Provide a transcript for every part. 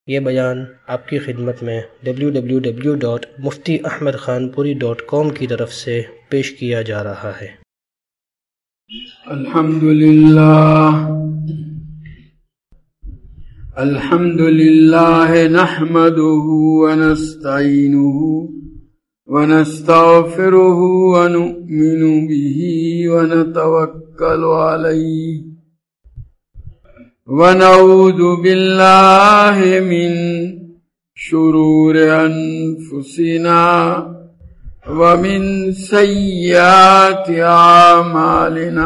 یہ بیان آپ کی خدمت میں www.muftiahmedkhanpuri.com کی طرف سے پیش کیا جا رہا ہے۔ الحمدللہ نحمده ونستعینه ونستغفره ونؤمن به ونتوکل علیہ ونعوذ باللہ من شرور انفسنا ومن سیئات اعمالنا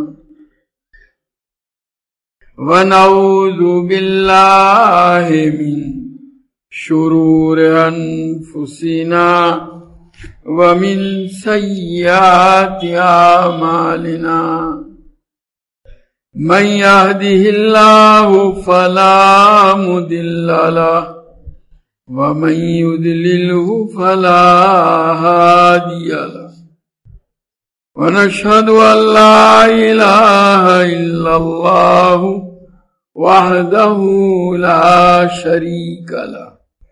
ونعوذ باللہ من شرور انفسنا ومن سیئات اعمالنا من يهده الله فلا مضل له ومن يضلله فلا هادي له ونشهد أن لا إله إلا الله وحده لا شريك له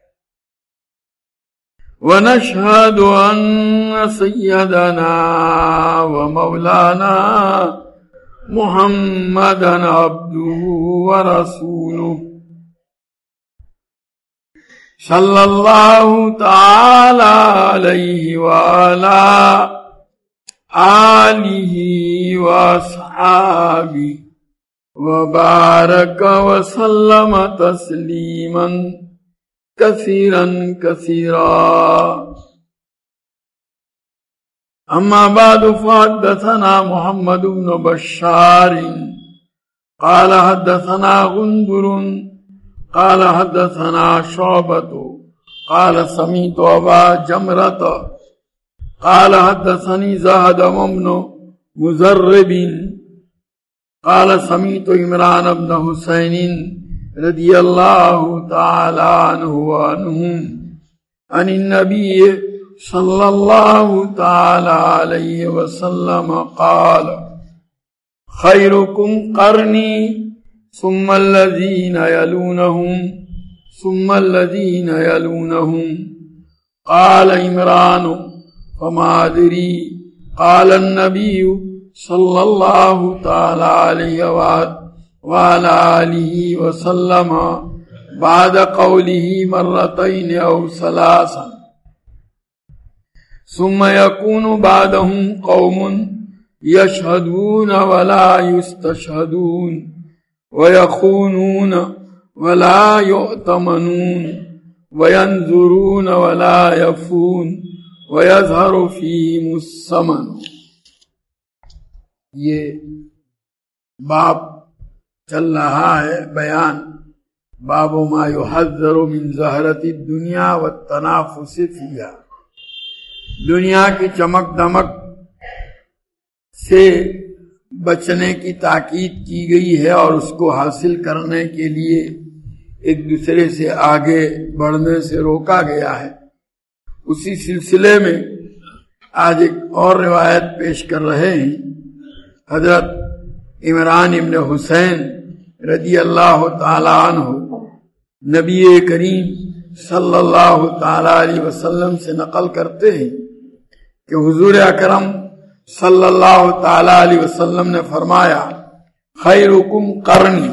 ونشهد أن سيدنا ومولانا محمدا عبده ورسوله صلى الله تعالى عليه وعلى آله وأصحابه وبارك وسلم تسليما كثيرا كثيرا أما بعد فحدثنا محمد بن بشار قال حدثنا غندر قال حدثنا شعبة قال سمعت أبا جمرة قال حدثني زهد بن مزرب قال سمعت عمران بن حسين رضي الله تعالى عنه وعنهم عن النبي صلى الله تعالى عليه وسلم قال خيركم قرني ثم الذين يلونهم ثم الذين يلونهم قال عمران فما أدري قال النبي صلى الله تعالى عليه وعلى آله وسلم بعد قوله مرتين أو ثلاثا ثم يكون بعدهم قوم يشهدون ولا يستشهدون ويخونون ولا يؤتمنون وينذرون ولا يفون ويظهر فيهم السمن۔ یہ باب چل رہا ہے بیان باب ما يحذر من زہرة الدنيا والتنافس فيها، دنیا کی چمک دمک سے بچنے کی تاکید کی گئی ہے اور اس کو حاصل کرنے کے لیے ایک دوسرے سے آگے بڑھنے سے روکا گیا ہے۔ اسی سلسلے میں آج ایک اور روایت پیش کر رہے ہیں۔ حضرت عمران ابن حسین رضی اللہ تعالی عنہ نبی کریم صلی اللہ تعالی علیہ وسلم سے نقل کرتے ہیں کہ حضور اکرم صلی اللہ تعالی علیہ وسلم نے فرمایا خیرکم قرنی،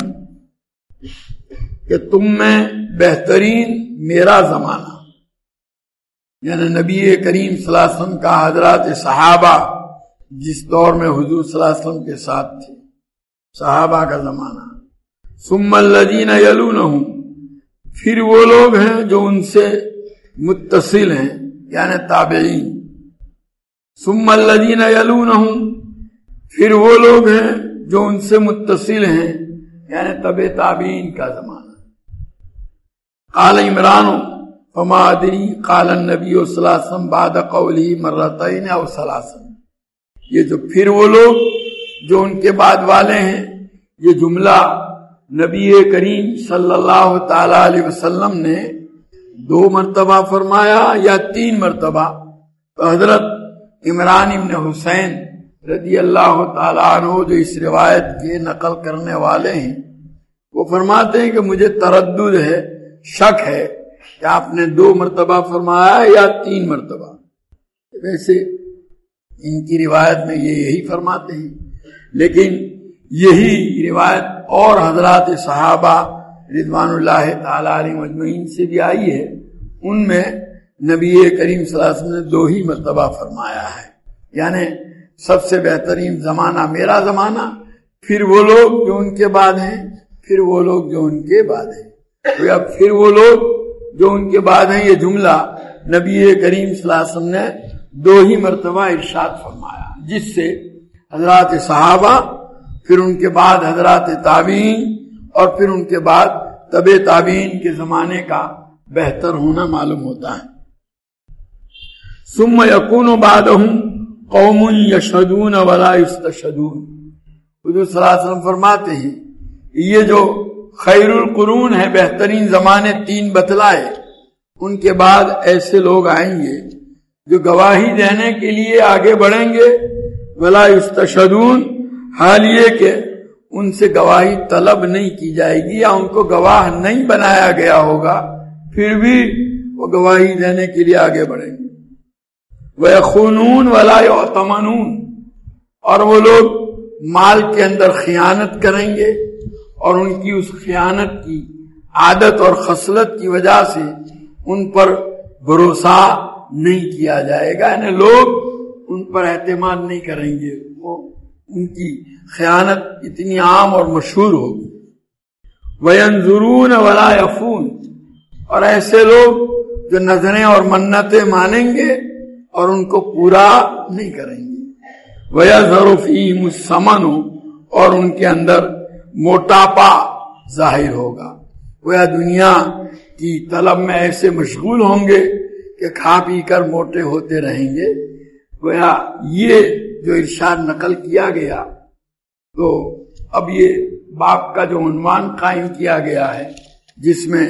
کہ تم میں بہترین میرا زمانہ، یعنی نبی کریم صلی اللہ علیہ وسلم کا حضرات صحابہ جس دور میں حضور صلی اللہ علیہ وسلم کے ساتھ تھے، صحابہ کا زمانہ۔ ثم الذین یلونہم، پھر وہ لوگ ہیں جو ان سے متصل ہیں، یعنی تابعین۔ ثم الذین یلونہم، پھر وہ لوگ ہیں جو ان سے متصل ہیں، یعنی تبع تابعین کا زمانہ۔ قال عمران فما ادری قال النبی صلی اللہ علیہ وسلم بعد قوله مرتين او ثلاثا، یہ جو پھر وہ لوگ جو ان کے بعد والے ہیں، یہ جملہ نبی کریم صلی اللہ تعالی علیہ وسلم نے 2 مرتبہ فرمایا یا 3 مرتبہ؟ تو حضرت عمران ابن حسین رضی اللہ تعالیٰ عنہ جو اس روایت کے نقل کرنے والے ہیں، وہ فرماتے ہیں کہ مجھے تردد ہے شک ہے کہ آپ نے 2 مرتبہ فرمایا یا 3 مرتبہ. ویسے ان کی روایت میں یہی فرماتے ہیں، لیکن یہی روایت اور حضرات صحابہ رضوان اللہ تعالی علیہم اجمعین سے بھی آئی ہے. ان میں نبی کریم صلی اللہ علیہ وسلم نے 2 ہی مرتبہ فرمایا ہے، یعنی سب سے بہترین زمانہ میرا زمانہ، پھر وہ لوگ جو ان کے بعد ہیں، پھر وہ لوگ جو ان کے بعد ہیں. تو اب پھر وہ لوگ جو ان کے بعد ہیں، یہ جملہ نبی کریم صلی اللہ علیہ وسلم نے 2 ہی مرتبہ ارشاد فرمایا، جس سے حضرات صحابہ، پھر ان کے بعد حضرات تابعین، اور پھر ان کے بعد تبع تابعین کے زمانے کا بہتر ہونا معلوم ہوتا ہے. ثم یکون بعدہم قوم یشہدون ولا یستشہدون. حضور صلی اللہ علیہ وسلم فرماتے ہیں یہ جو خیر القرون ہے، بہترین زمانے 3 بتلائے، ان کے بعد ایسے لوگ آئیں گے جو گواہی دینے کے لیے آگے بڑھیں گے، ولا یستشہدون، حال یہ کہ ان سے گواہی طلب نہیں کی جائے گی یا ان کو گواہ نہیں بنایا گیا ہوگا، پھر بھی وہ گواہی دینے کے لیے آگے بڑھیں گے. وَيَخُونُونَ وَلَا يُؤْتَمَنُونَ، اور وہ لوگ مال کے اندر خیانت کریں گے، اور ان کی اس خیانت کی عادت اور خصلت کی وجہ سے ان پر بھروسہ نہیں کیا جائے گا، یعنی لوگ ان پر اعتماد نہیں کریں گے، وہ ان کی خیانت اتنی عام اور مشہور ہوگی. وَيَنْظُرُونَ وَلَا يَفُونَ، اور ایسے لوگ جو نظریں اور منتیں مانیں گے اور ان کو پورا نہیں کریں گے. وَيَظْهَرُ فِيهِمُ السَّمَنُ، اور ان کے اندر موٹاپا ظاہر ہوگا. وہ دنیا کی طلب میں ایسے مشغول ہوں گے کہ کھا پی کر موٹے ہوتے رہیں گے. گویا یہ جو ارشاد نقل کیا گیا، تو اب یہ باب کا جو عنوان قائم کیا گیا ہے، جس میں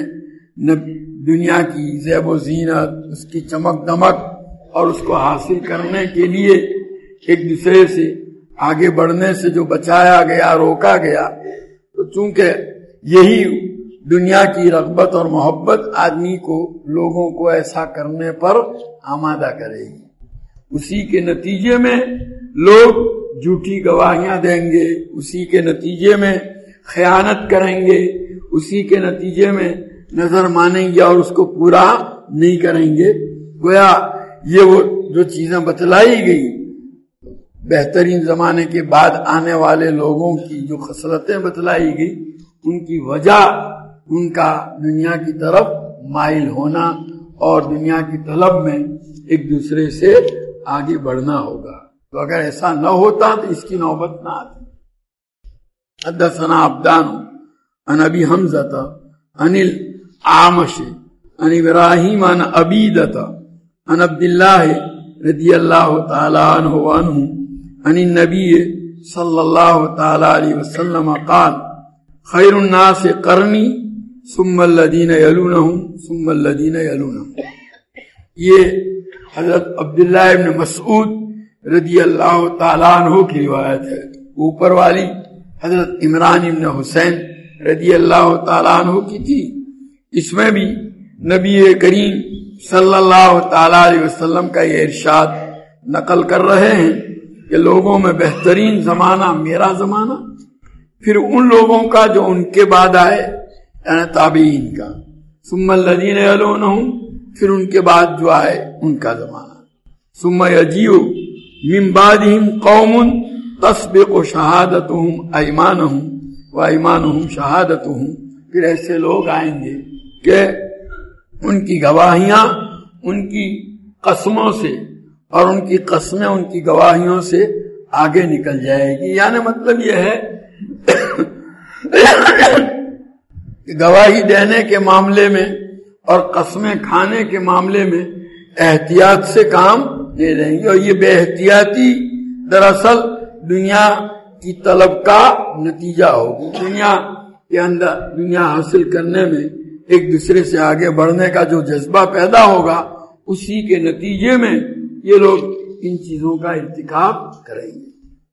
دنیا کی زیب و زینت، اس کی چمک دمک اور اس کو حاصل کرنے کے لیے ایک دوسرے سے آگے بڑھنے سے جو بچایا گیا، روکا گیا، تو چونکہ یہی دنیا کی رغبت اور محبت آدمی کو، لوگوں کو ایسا کرنے پر آمادہ کرے گی، اسی کے نتیجے میں لوگ جھوٹی گواہیاں دیں گے، اسی کے نتیجے میں خیانت کریں گے، اسی کے نتیجے میں نظر مانیں گے اور اس کو پورا نہیں کریں گے. گویا یہ وہ جو چیزیں بتلائی گئی بہترین زمانے کے بعد آنے والے لوگوں کی جو خصلتیں بتلائی گئی، ان کی وجہ ان کا دنیا کی طرف مائل ہونا اور دنیا کی طلب میں ایک دوسرے سے آگے بڑھنا ہوگا. تو اگر ایسا نہ ہوتا تو اس کی نوبت نہ آتی. حدثنا عبدان عن ابی حمزۃ عن الاعمش عن ابراہیم عن عبیدۃ عن عبد اللہ رضی اللہ تعالی عنہ وعنہ عن النبی صلی اللہ تعالی علیہ وسلم قال خیر الناس قرنی ثم الذین یلونہم ثم الذین یلونہم. یہ حضرت عبداللہ ابن مسعود رضی اللہ تعالیٰ عنہ کی روایت ہے. اوپر والی حضرت عمران ابن حسین رضی اللہ تعالیٰ عنہ کی تھی. اس میں بھی نبی کریم صلی اللہ تعالیٰ علیہ وسلم کا یہ ارشاد نقل کر رہے ہیں کہ لوگوں میں بہترین زمانہ میرا زمانہ، پھر ان لوگوں کا جو ان کے بعد آئے یعنی تابعین کا، ثم الذین یلونہم، پھر ان کے بعد جو آئے ان کا زمانہ. ثم یجیء من بعدہم قوم تسبق شہادتہم ایمانہم و ایمانہم شہادتہم، پھر ایسے لوگ آئیں گے کہ ان کی گواہیاں ان کی قسموں سے اور ان کی قسمیں ان کی گواہیوں سے آگے نکل جائے گی. یعنی مطلب یہ ہے کہ گواہی دینے کے معاملے میں اور قسمیں کھانے کے معاملے میں احتیاط سے کام لے لیں گے، اور یہ بے احتیاطی دراصل دنیا کی طلب کا نتیجہ ہوگی. دنیا کے اندر دنیا حاصل کرنے میں ایک دوسرے سے آگے بڑھنے کا جو جذبہ پیدا ہوگا، اسی کے نتیجے میں یہ لوگ ان چیزوں کا ارتکاب کریں گے.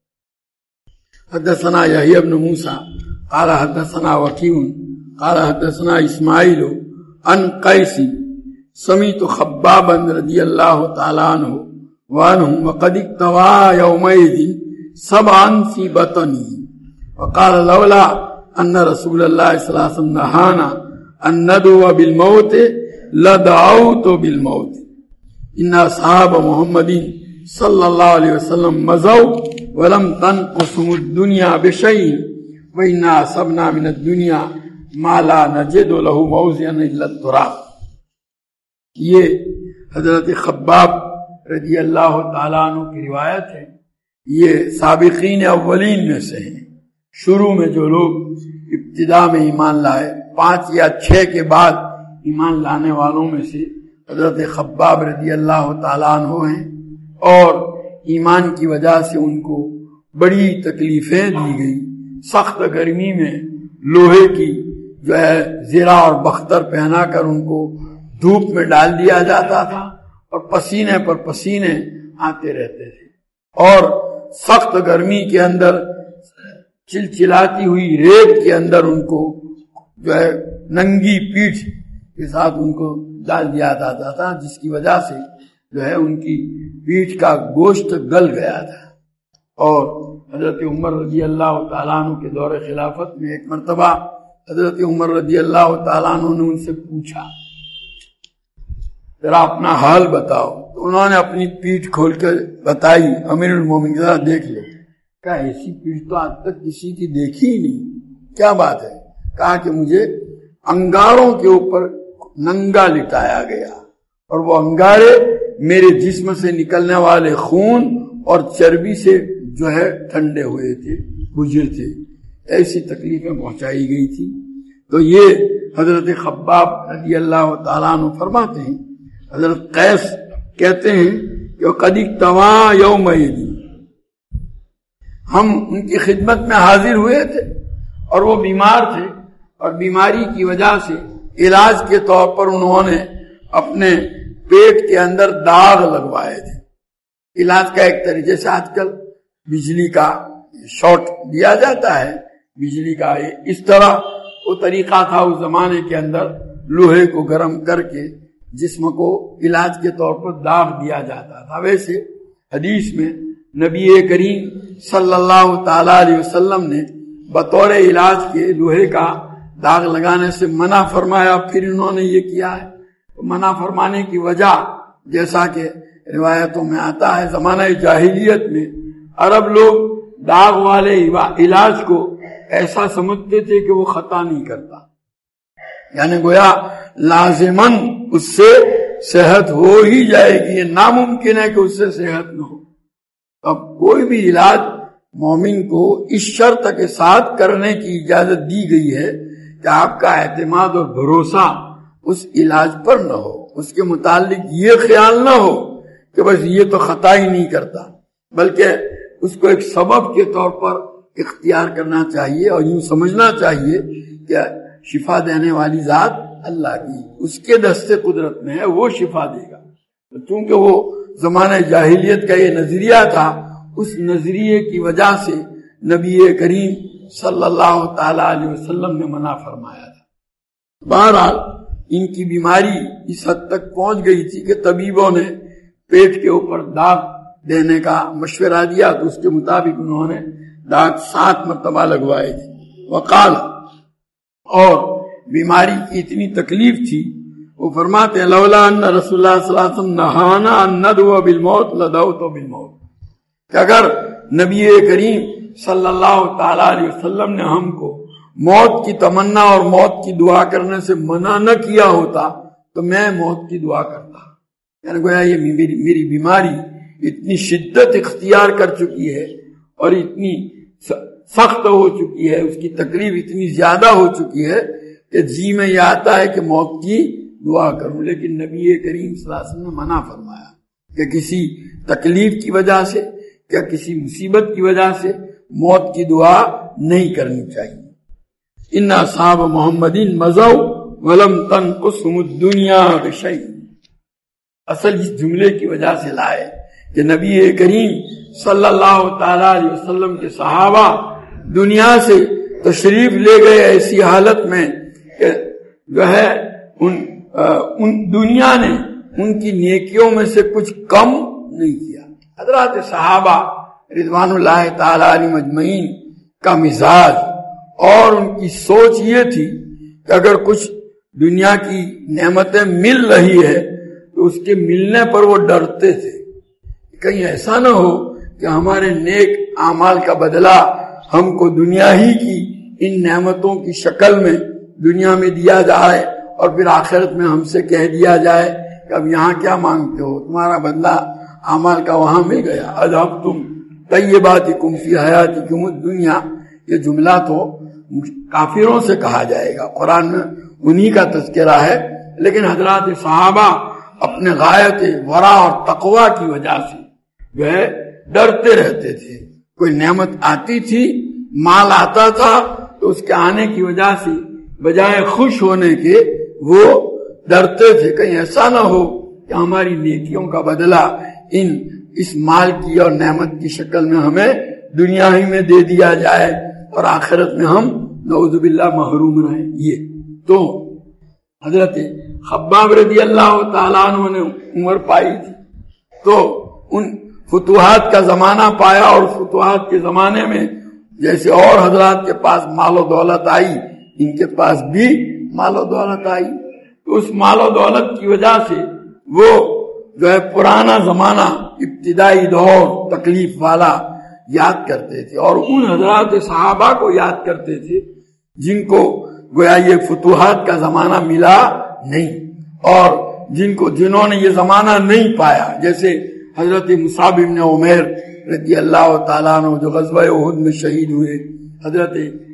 حدثنا یحییٰ بن موسیٰ قال حدثنا وکیع قال حدثنا اسماعیل عن قیس سمیت خبابا رضی اللہ تعالی عنہ وعنہم وقد اکتوا یومئذ سبعا فی بطنی وقال لولا ان رسول اللہ صلی اللہ علیہ وسلم نہانا ان ندعو بالموت لدعوت بالموت ان اصحاب محمد صلی اللہ علیہ وسلم مزو ولم تنقصهم الدنیا بشیء وإنا أصبنا من الدنیا ما لا نجد له موضعا الا التراب. یہ حضرت خباب رضی اللہ تعالیٰ عنہ کی روایت ہے. یہ سابقین اولین میں سے ہیں. شروع میں جو لوگ ابتدا میں ایمان لائے 5 یا 6 کے بعد ایمان لانے والوں میں سے حضرت خباب رضی اللہ تعالیٰ عنہ ہیں. اور ایمان کی وجہ سے ان کو بڑی تکلیفیں دی گئی. سخت گرمی میں لوہے کی جو ہے زرہ اور بختر پہنا کر ان کو دھوپ میں ڈال دیا جاتا تھا اور پسینے پر پسینے آتے رہتے تھے. اور سخت گرمی کے اندر چلچلاتی ہوئی ریت کے اندر ان کو جو ہے ننگی پیٹھ کے ساتھ ان کو ڈال دیا جاتا تھا، جس کی وجہ سے جو ہے ان کی پیٹھ کا گوشت گل گیا تھا. اور حضرت عمر رضی اللہ تعالیٰ عنہ کے دور خلافت میں ایک مرتبہ حضرت عمر رضی اللہ تعالیٰ عنہ نے ان سے پوچھا ذرا اپنا حال بتاؤ. تو انہوں نے اپنی پیٹھ کھول کر بتائی. امیر المومنین ذرا دیکھ لو. کہا ایسی پیٹھ تو آج تک کسی کی دیکھی ہی نہیں. کیا بات ہے؟ کہا کہ مجھے انگاروں کے اوپر ننگا لٹایا گیا اور وہ انگارے میرے جسم سے نکلنے والے خون اور چربی سے جو ہے ٹھنڈے ہوئے تھے، بجھے تھے. ایسی تکلیفیں پہنچائی گئی تھی. تو یہ حضرت خباب رضی اللہ تعالیٰ عنہ فرماتے ہیں. حضرت قیس کہتے ہیں کہ قد اکتوا یومئذ، ہم ان کی خدمت میں حاضر ہوئے تھے اور وہ بیمار تھے اور بیماری کی وجہ سے علاج کے طور پر انہوں نے اپنے پیٹ کے اندر داغ لگوائے تھے. علاج کا ایک طریقے سے آج کل بجلی کا شاٹ دیا جاتا ہے، بجلی کا اس طرح وہ طریقہ تھا اس زمانے کے اندر. لوہے کو گرم کر کے جسم کو علاج کے طور پر داغ دیا جاتا تھا. ویسے حدیث میں نبی کریم صلی اللہ تعالی علیہ وسلم نے بطور علاج کے لوہے کا داغ لگانے سے منع فرمایا. پھر انہوں نے یہ کیا ہے. منع فرمانے کی وجہ جیسا کہ روایتوں میں آتا ہے، زمانہ جاہلیت میں عرب لوگ داغ والے علاج کو ایسا سمجھتے تھے کہ وہ خطا نہیں کرتا، یعنی گویا لازماً اس سے صحت ہو ہی جائے گی. یہ ناممکن ہے کہ اس سے صحت نہ ہو. اب کوئی بھی علاج مومن کو اس شرط کے ساتھ کرنے کی اجازت دی گئی ہے کہ آپ کا اعتماد اور بھروسہ اس علاج پر نہ ہو. اس کے متعلق یہ خیال نہ ہو کہ بس یہ تو خطا ہی نہیں کرتا، بلکہ اس کو ایک سبب کے طور پر اختیار کرنا چاہیے اور یوں سمجھنا چاہیے کہ شفا دینے والی ذات اللہ کی، اس کے دست قدرت میں ہے، وہ شفا دے گا. چونکہ وہ زمانہ جاہلیت کا یہ نظریہ تھا، اس نظریے کی وجہ سے نبی کریم صلی اللہ تعالی علیہ وسلم نے منع فرمایا تھا. بہرحال ان کی بیماری اس حد تک پہنچ گئی تھی کہ طبیبوں نے پیٹ کے اوپر داغ دینے کا مشورہ دیا تو اس کے مطابق انہوں نے داغ 7 مرتبہ لگوائے تھے. وقال، اور بیماری کی اتنی تکلیف تھی، وہ فرماتے ہیں لولا ان رسول اللہ صلی اللہ علیہ وسلم نہانا ان ندعو بالموت لدعوت بالموت، کہ اگر نبی کریم صلی اللہ تعالی علیہ وسلم نے ہم کو موت کی تمنا اور موت کی دعا کرنے سے منع نہ کیا ہوتا تو میں موت کی دعا کرتا. یعنی گویا یہ میری بیماری اتنی شدت اختیار کر چکی ہے اور اتنی سخت ہو چکی ہے، اس کی تکلیف اتنی زیادہ ہو چکی ہے کہ جی میں یہ آتا ہے کہ موت کی دعا کروں. لیکن نبی کریم صلی اللہ علیہ وسلم نے منع فرمایا کہ کسی تکلیف کی وجہ سے یا کسی مصیبت کی وجہ سے موت کی دعا نہیں کرنی چاہیے. ان اصحاب محمدین مزو ولم تنقصهم الدنیا بشیء، اصل اس جملے کی وجہ سے لائے کہ نبی کریم صلی اللہ تعالی علیہ وسلم کے صحابہ دنیا سے تشریف لے گئے ایسی حالت میں کہ جو ہے ان دنیا نے ان کی نیکیوں میں سے کچھ کم نہیں کیا۔ حضرات صحابہ رضوان اللہ تعالی علیہم اجمعین کا مزاج اور ان کی سوچ یہ تھی کہ اگر کچھ دنیا کی نعمتیں مل رہی ہے تو اس کے ملنے پر وہ ڈرتے تھے، کہیں ایسا نہ ہو کہ ہمارے نیک اعمال کا بدلہ ہم کو دنیا ہی کی ان نعمتوں کی شکل میں دنیا میں دیا جائے اور پھر آخرت میں ہم سے کہہ دیا جائے کہ اب یہاں کیا مانگتے ہو، تمہارا بدلہ اعمال کا وہاں مل گیا۔ اذھبتم طیباتکم فی حیاتکم الدنیا، یہ جملہ تو کافروں سے کہا جائے گا، قرآن میں انہی کا تذکرہ ہے، لیکن حضرات صحابہ اپنے غایت ورع اور تقوی کی وجہ سے جو ہے ڈرتے رہتے تھے۔ کوئی نعمت آتی تھی، مال آتا تھا تو اس کے آنے کی وجہ سے بجائے خوش ہونے کے وہ ڈرتے تھے کہیں ایسا نہ ہو کہ ہماری نیکیوں کا بدلہ اس مال کی اور نعمت کی شکل میں ہمیں دنیا ہی میں دے دیا جائے اور آخرت میں ہم نعوذ باللہ محروم رہیں۔ یہ تو حضرت خباب رضی اللہ تعالیٰ عنہ نے عمر پائی تھی تو ان فتوحات کا زمانہ پایا، اور فتوحات کے زمانے میں جیسے اور حضرات کے پاس مال و دولت آئی، ان کے پاس بھی مال و دولت آئی، تو اس مال و دولت کی وجہ سے وہ جو ہے پرانا زمانہ ابتدائی دور تکلیف والا یاد کرتے تھے، اور ان حضرات صحابہ کو یاد کرتے تھے جن کو گویا یہ فتوحات کا زمانہ ملا نہیں، اور جنہوں نے یہ زمانہ نہیں پایا، جیسے حضرت مصعب بن عمیر رضی اللہ تعالیٰ عنہ جو غزوہ احد میں شہید ہوئے، حضرت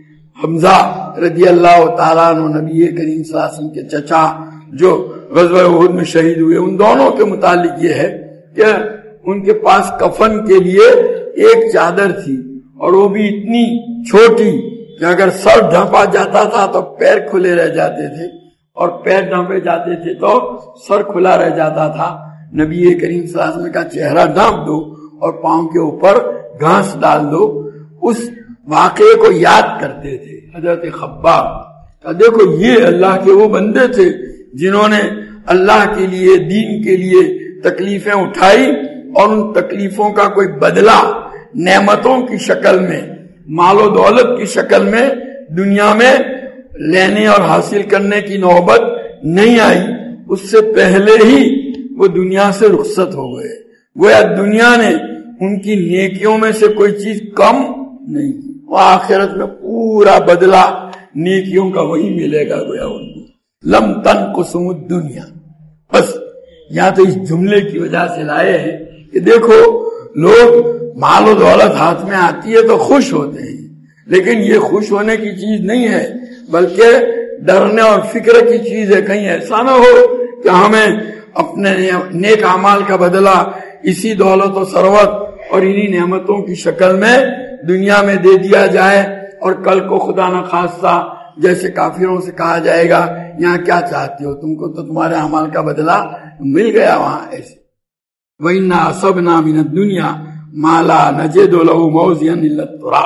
حمزہ رضی اللہ تعالیٰ عنہ نبی کریم صلی اللہ علیہ وسلم کے چچا جو غزوہ احد میں شہید ہوئے، ان دونوں کے متعلق یہ ہے کہ ان کے پاس کفن کے لیے ایک چادر تھی، اور وہ بھی اتنی چھوٹی کہ اگر سر ڈھانپا جاتا تھا تو پیر کھلے رہ جاتے تھے، اور پیر ڈھانپے جاتے تھے تو سر کھلا رہ جاتا تھا۔ نبی کریم صلی اللہ علیہ وسلم کا چہرہ ڈھانپ دو اور پاؤں کے اوپر گھاس ڈال دو، اس واقعے کو یاد کرتے تھے حضرت خباب۔ دیکھو یہ اللہ کے وہ بندے تھے جنہوں نے اللہ کے لیے، دین کے لیے تکلیفیں اٹھائی، اور ان تکلیفوں کا کوئی بدلہ نعمتوں کی شکل میں، مال و دولت کی شکل میں دنیا میں لینے اور حاصل کرنے کی نوبت نہیں آئی، اس سے پہلے ہی وہ دنیا سے رخصت ہو گئے۔ گویا دنیا نے ان کی نیکیوں میں سے کوئی چیز کم نہیں، وہ آخرت میں پورا بدلہ نیکیوں کا وہی ملے گا۔ گویا ان کو لم تنقصهم الدنیا، بس یہاں تو اس جملے کی وجہ سے لائے ہیں کہ دیکھو لوگ مال و دولت ہاتھ میں آتی ہے تو خوش ہوتے ہیں، لیکن یہ خوش ہونے کی چیز نہیں ہے، بلکہ ڈرنے اور فکر کی چیز ہے، کہیں ایسا نہ ہو کہ ہمیں اپنے نیک اعمال کا بدلہ اسی دولت و ثروت اور انہی نعمتوں کی شکل میں دنیا میں دے دیا جائے، اور کل کو خدا نہ خواستہ جیسے کافروں سے کہا جائے گا یہاں کیا چاہتے ہو، تم کو تو تمہارے اعمال کا بدلہ مل گیا وہاں۔ ایسے وَإِنَّا أَصَبْنَا مِنَ الدُّنْيَا مَا لَا نَجِدُ لَهُ مَوْزِيًا إِلَّا التُّرَابَ،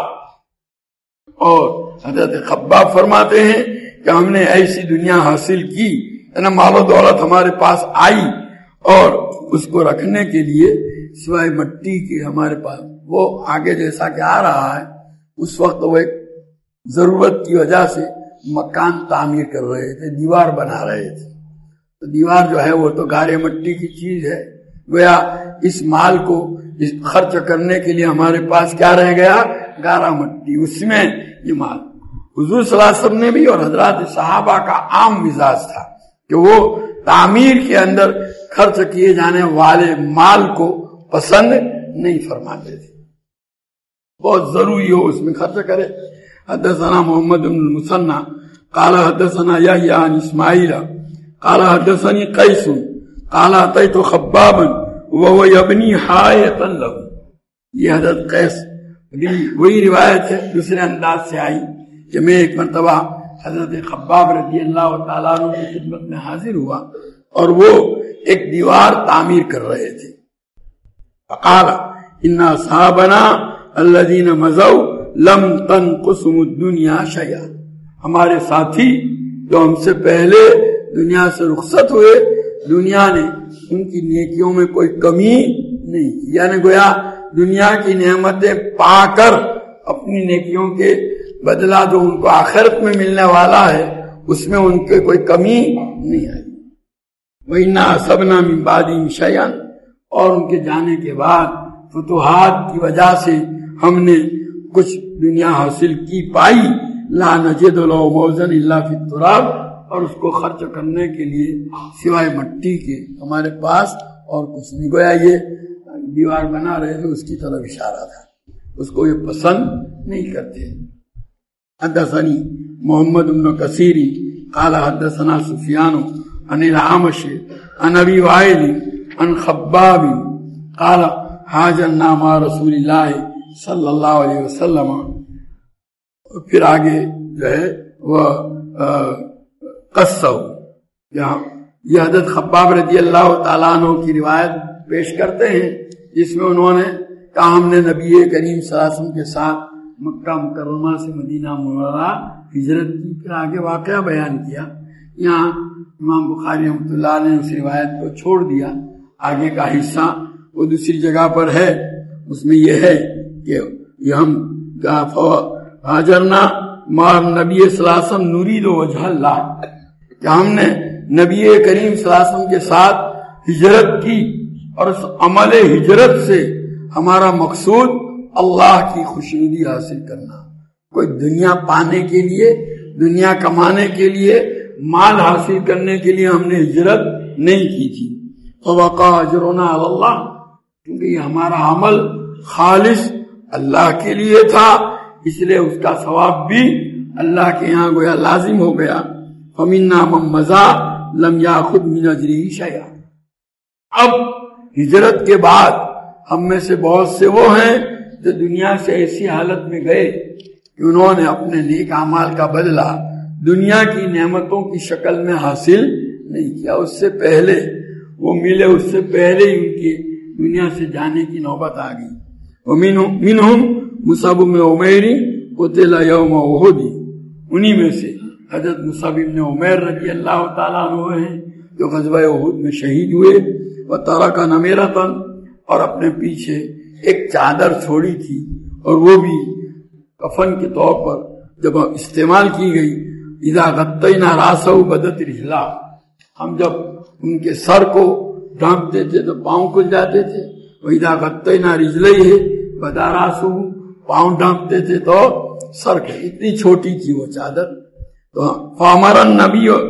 اور حضرت خباب فرماتے ہیں کہ ہم نے ایسی دنیا حاصل کی، یعنی مال و دولت ہمارے پاس آئی، اور اس کو رکھنے کے لیے سوائے مٹی کے ہمارے پاس وہ آگے جیسا کہ آ رہا ہے، اس وقت وہ ایک ضرورت کی وجہ سے مکان تعمیر کر رہے تھے، دیوار بنا رہے تھے، تو دیوار جو ہے وہ تو گارے مٹی کی چیز ہے، گویا اس مال کو خرچ کرنے کے لیے ہمارے پاس کیا رہ گیا، گارا مٹی، اس میں یہ مال۔ حضور صلی اللہ علیہ وسلم نے بھی اور حضرات صحابہ کا عام مزاج تھا کہ وہ تعمیر کے اندر خرچ کیے جانے والے مال کو پسند نہیں فرماتے تھے، بہت ضروری ہو اس میں خرچ کرے۔ حدثنا محمد بن المثنى قال حدثنا يحيى عن اسماعيل قال حدثني قيس قال اتيت خبابا وهو يبني حائطا له، یہ حضرت قیس وہی روایت ہے دوسرے انداز سے آئی کہ میں ایک مرتبہ حضرت خباب رضی اللہ تعالیٰ عنہ کی خدمت میں حاضر ہوا، اور وہ ایک دیوار تعمیر کر رہے تھے۔ فقال ان اصحابنا الذين مضوا لم تنقصهم الدنيا شيئا، ہمارے ساتھی جو ہم سے پہلے دنیا سے رخصت ہوئے، دنیا نے ان کی نیکیوں میں کوئی کمی نہیں کی، یعنی گویا دنیا کی نعمتیں پا کر اپنی نیکیوں کے بدلہ جو ان کو آخرت میں ملنے والا ہے اس میں ان کے کوئی کمی نہیں آئی۔ وَإِنَّا أَصَبْنَا مِن بَعْدِهِمْ شَيْئًا، اور ان کے جانے کے بعد فتوحات کی وجہ سے ہم نے کچھ دنیا حاصل کی پائی، لا نجد له موزن الا فی التراب، اور اس کو خرچ کرنے کے لیے سوائے مٹی کے ہمارے پاس اور کچھ نہیں۔ گویا یہ دیوار بنا رہے تھے اس کی طرف اشارہ تھا، اس کو یہ پسند نہیں کرتے۔ حدثنی محمد بن کثیر قال حدثنا سفیان عن الأعمش عن ابی وائل عن خباب قال حاجرنا مع رسول اللہ صلی اللہ علیہ وسلم۔ پھر آگے جو ہے وہ قصہ، یہ حضرت خباب رضی اللہ تعالیٰ عنہ کی روایت پیش کرتے ہیں جس میں انہوں نے کہا ہم نے نبی کریم صلی اللہ علیہ وسلم کے ساتھ مکہ مکرمہ سے مدینہ منورہ ہجرت کی۔ پھر آگے واقعہ بیان کیا۔ یہاں امام بخاری رحمۃ اللہ نے اس روایت کو چھوڑ دیا، آگے کا حصہ وہ دوسری جگہ پر ہے، اس میں یہ ہے کہ یہ ہم حاجرنا مع نبی صلی اللہ علیہ وسلم نرید وجہ اللہ، کہ ہم نے نبی کریم صلی اللہ علیہ وسلم کے ساتھ ہجرت کی اور اس عمل ہجرت سے ہمارا مقصود اللہ کی خوشنودی حاصل کرنا، کوئی دنیا پانے کے لیے، دنیا کمانے کے لیے، مال حاصل کرنے کے لیے ہم نے ہجرت نہیں کی تھی۔ فوقع اجرنا علی اللہ، کیونکہ یہ ہمارا عمل خالص اللہ کے لیے تھا، اس لیے اس کا ثواب بھی اللہ کے یہاں گویا لازم ہو گیا۔ فمنا من مضى لم ياخذ من اجره شيئا، اب ہجرت کے بعد ہم میں سے بہت سے وہ ہیں جو دنیا سے ایسی حالت میں گئے کہ انہوں نے اپنے نیک اعمال کا بدلہ دنیا کی نعمتوں کی شکل میں حاصل نہیں کیا، اس سے پہلے وہ ملے، اس سے پہلے ہی ان کی دنیا سے جانے کی نوبت آ گئی۔ ومنہم مصعب بن عمیر قتل یوم احد، انہی میں سے حضرت مصعب بن عمیر رضی اللہ تعالیٰ عنہ ہیں جو غزوہ احد میں شہید ہوئے۔ وترک نمیرۃ، اور اپنے پیچھے ایک چادر چھوڑی تھی، اور وہ بھی کفن کے طور پر جب استعمال کی گئی۔ اذا غطینا راسہ بدت رجلہ، ہم جب ان کے سر کو ڈھانپتے تھے تو پاؤں کھل جاتے تھے۔ وَإِذَا غَطَّيْنَا رِجْلَيْهِ بَدَا رَأْسُهُ، پاؤں ڈھانپتے تھے تو سر کے، اتنی چھوٹی تھی وہ چادر۔ تو فَأَمَرَنَا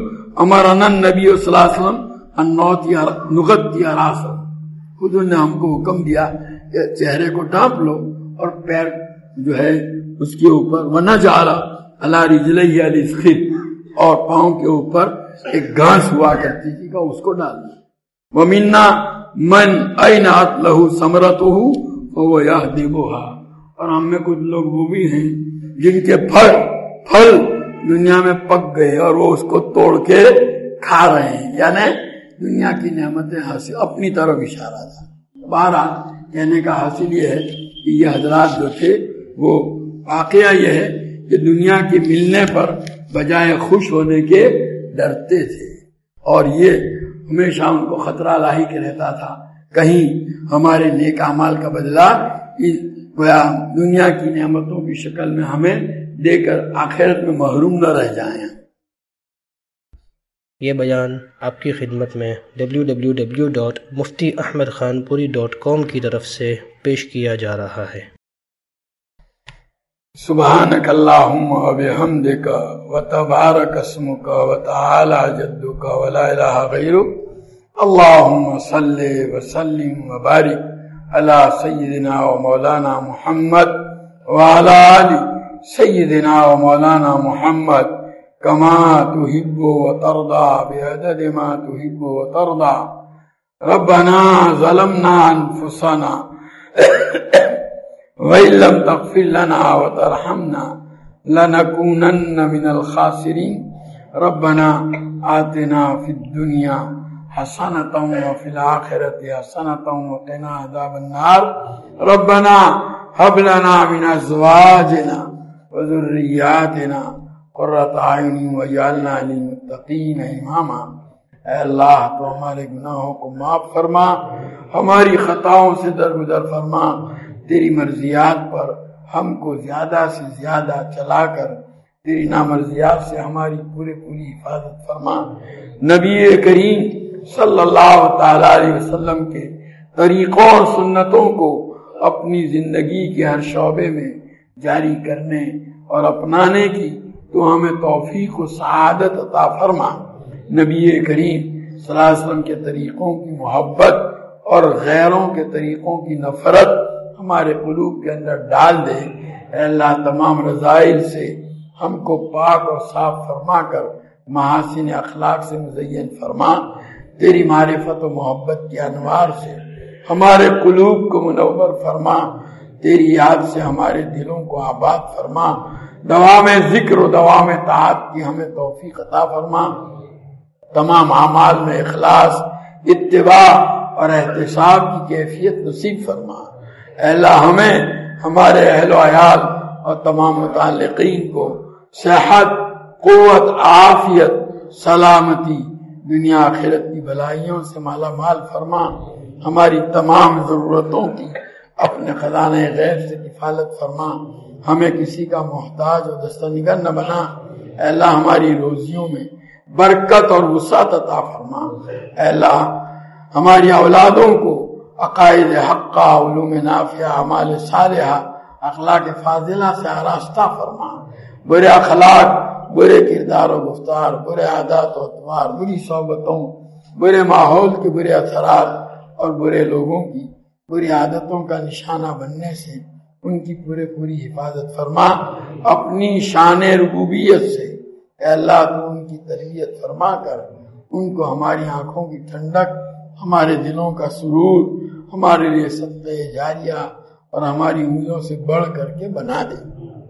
النَّبِيُّ صلی اللہ علیہ وسلم أَن نُغَطِّيَ رَأْسَهُ، خود نے ہم کو حکم دیا کہ چہرے کو ڈھانپ لو اور پیر جو ہے اس کے اوپر، وَنَجْعَلَ عَلَى رِجْلَيْهِ الْإِسْخِرَ، اور پاؤں کے اوپر ایک گھاس ہوا کرتی تھی کہ اس کو ڈال دیا۔ وَمِنَّا مَنْ أَيْنَعَتْ لَهُ ثَمَرَتُهُ فَهُوَ يَهْدِبُهَا، اور ہم میں کچھ لوگ وہ بھی ہیں جن کے پھل دنیا میں پک گئے اور وہ اس کو توڑ کے کھا رہے ہیں، یعنی دنیا کی نعمتیں حاصل، اپنی طرف اشارہ تھا۔ بہرحال کہنے کا حاصل یہ ہے کہ یہ حضرات جو تھے وہ واقعہ یہ ہے کہ دنیا کے ملنے پر بجائے خوش ہونے کے ڈرتے تھے، اور یہ ہمیشہ ان کو خطرہ لاحق رہتا تھا کہیں ہمارے نیک اعمال کا بدلہ گویا دنیا کی نعمتوں کی شکل میں ہمیں دے کر آخرت میں محروم نہ رہ جائیں۔ یہ بیان آپ کی خدمت میں www.muftiahmedkhanpuri.com کی طرف سے پیش کیا جا رہا ہے۔ سبحانک اللہم وبحمدک وتبارک اسمک وتعالی جدک ولا الہ غیرک، اللہم صلی وسلم وبارک علی سیدنا و مولانا محمد وعلی آل سیدنا و مولانا محمد کما تحب وترضى بعدد ما تحب وترضى۔ ربنا ظلمنا انفسنا وَإِن لَّمْ تَغْفِرْ لَنَا وَتَرْحَمْنَا لَنَكُونَنَّ مِنَ الْخَاسِرِينَ۔ رَبَّنَا آتِنَا فِي الدُّنْيَا حَسَنَةً وَفِي الْآخِرَةِ حَسَنَةً وَقِنَا عَذَابَ النَّارِ۔ رَبَّنَا هَبْ لَنَا مِنْ أَزْوَاجِنَا وَذُرِّيَّاتِنَا قُرَّةَ أَعْيُنٍ وَاجْعَلْنَا لِلْمُتَّقِينَ للمتقین اماما۔ اے اللہ تو ہمارے گناہوں کو معاف فرما، ہماری خطاؤں سے درگزر فرما، تیری مرضیات پر ہم کو زیادہ سے زیادہ چلا کر تیری نامرضیات سے ہماری پوری حفاظت فرما۔ نبی کریم صلی اللہ تعالی علیہ وسلم کے طریقوں اور سنتوں کو اپنی زندگی کے ہر شعبے میں جاری کرنے اور اپنانے کی تو ہمیں توفیق و سعادت عطا فرما۔ نبی کریم صلی اللہ علیہ وسلم کے طریقوں کی محبت اور غیروں کے طریقوں کی نفرت ہمارے قلوب کے اندر ڈال دے۔ اے اللہ تمام رذائل سے ہم کو پاک اور صاف فرما کر محاسن اخلاق سے مزین فرما۔ تیری معرفت و محبت کے انوار سے ہمارے قلوب کو منور فرما، تیری یاد سے ہمارے دلوں کو آباد فرما، دوام ذکر و دوام طاعت کی ہمیں توفیق عطا فرما، تمام اعمال میں اخلاص، اتباع اور احتساب کی کیفیت نصیب فرما۔ اے اللہ ہمیں، ہمارے اہل و عیال اور تمام متعلقین کو صحت، قوت، عافیت، سلامتی، دنیا آخرت کی بھلائیوں سے مالا مال فرما، ہماری تمام ضرورتوں کی اپنے خزانہ غیب سے کفالت فرما، ہمیں کسی کا محتاج اور دستنگر نہ بنا۔ اے اللہ ہماری روزیوں میں برکت اور وسعت عطا فرما۔ اے اللہ ہماری اولادوں کو عقائد حقہ، علوم نافعہ، اعمال صالحہ، اخلاق فاضلہ سے آراستہ فرما۔ برے اخلاق، برے کردار و گفتار، برے عادات و اطوار، بری صحبتوں، برے ماحول کے برے اثرات اور برے لوگوں کی بری عادتوں کا نشانہ بننے سے ان کی پوری حفاظت فرما۔ اپنی شان ربوبیت سے اے اللہ تو ان کی تربیت فرما کر ان کو ہماری آنکھوں کی ٹھنڈک، ہمارے دلوں کا سرور، ہمارے لیے صدقہ جاریہ اور ہماری انگلیوں سے بڑھ کر کے بنا دے۔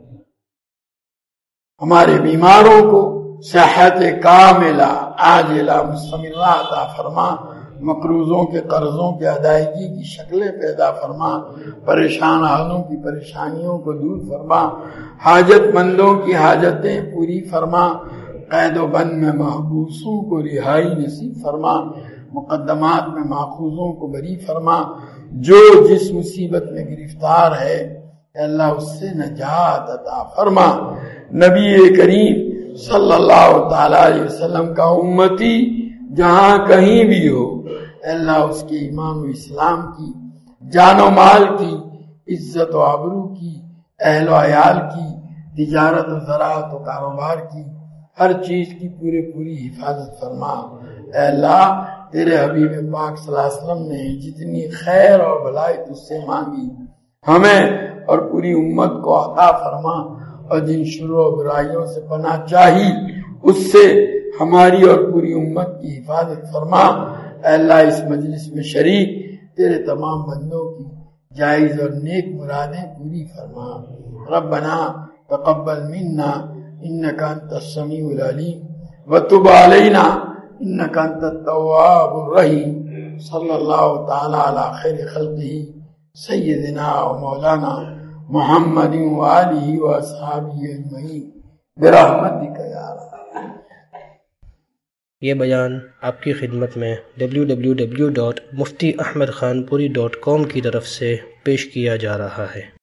ہمارے بیماروں کو صحت کاملہ عاجلہ مستمرہ عطا فرما، مقروضوں کے قرضوں کے ادائیگی کی شکلیں پیدا فرما، پریشان حالوں کی پریشانیوں کو دور فرما، حاجت مندوں کی حاجتیں پوری فرما، قید و بند میں محبوسوں کو رہائی نصیب فرما، مقدمات میں ماخوذوں کو بری فرما، جو جس مصیبت میں گرفتار ہے اے اللہ اس سے نجات عطا فرما۔ نبی کریم صلی اللہ تعالی علیہ وسلم کا امتی جہاں کہیں بھی ہو اے اللہ اس کے ایمان و اسلام کی، جان و مال کی، عزت و آبرو کی، اہل و عیال کی، تجارت و زراعت و کاروبار کی، ہر چیز کی پوری حفاظت فرما۔ اے اللہ تیرے حبیب پاک صلی اللہ علیہ وسلم نے جتنی خیر اور بھلائی تجھ سے مانگی ہمیں اور پوری امت کو عطا فرما، اور جن شرور و برائیوں سے پناہ چاہی اس سے ہماری اور پوری امت کی حفاظت فرما۔ اے اللہ اس مجلس میں شریک تیرے تمام بندوں کی جائز اور نیک مرادیں پوری فرما۔ ربنا تقبل منا انک انت السمیع العلیم وتب علینا انک انت التواب الرحیم۔ صلی اللہ تعالی علی خیر خلقہ سیدنا و مولانا محمد وآلہ واصحابہ اجمعین برحمتک یا رب۔ یہ بیان آپ کی خدمت میں www.muftyaahmedkhanpuri.com کی طرف سے پیش کیا جا رہا ہے۔